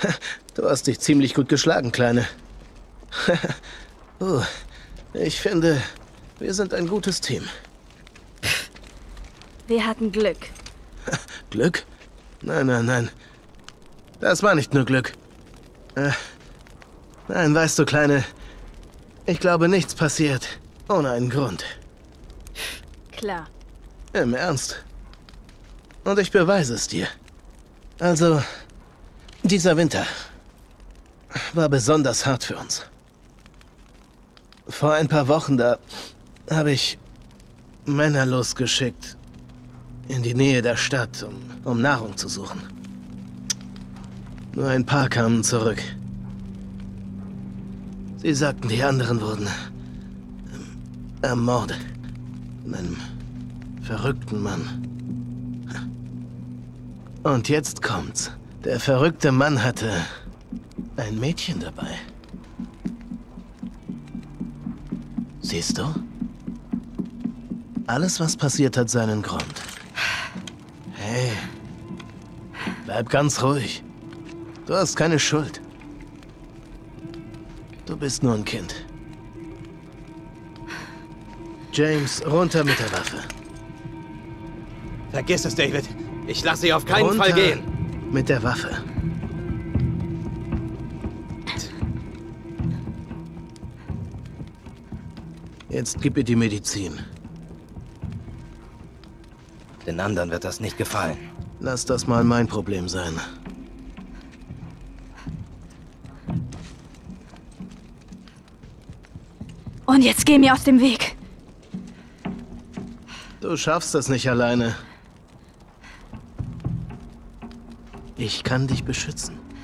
Du hast dich ziemlich gut geschlagen, Kleine. Ich finde, wir sind ein gutes Team. Wir hatten Glück. Glück? Nein. Das war nicht nur Glück. Nein, weißt du, Kleine, ich glaube, nichts passiert ohne einen Grund. Klar. Im Ernst. Und ich beweise es dir. Also, dieser Winter war besonders hart für uns. Vor ein paar Wochen, da habe ich Männer losgeschickt in die Nähe der Stadt, um Nahrung zu suchen. Nur ein paar kamen zurück. Sie sagten, die anderen wurden ermordet. Von einem verrückten Mann. Und jetzt kommt's. Der verrückte Mann hatte ein Mädchen dabei. Siehst du? Alles, was passiert, hat seinen Grund. Hey, bleib ganz ruhig. Du hast keine Schuld. Du bist nur ein Kind. James, runter mit der Waffe. Vergiss es, David. Ich lasse sie auf keinen Runter Fall gehen. mit der Waffe. Jetzt gib ihr die Medizin. Den anderen wird das nicht gefallen. Lass das mal mein Problem sein. Und jetzt geh mir aus dem Weg. Du schaffst das nicht alleine. Ich kann dich beschützen.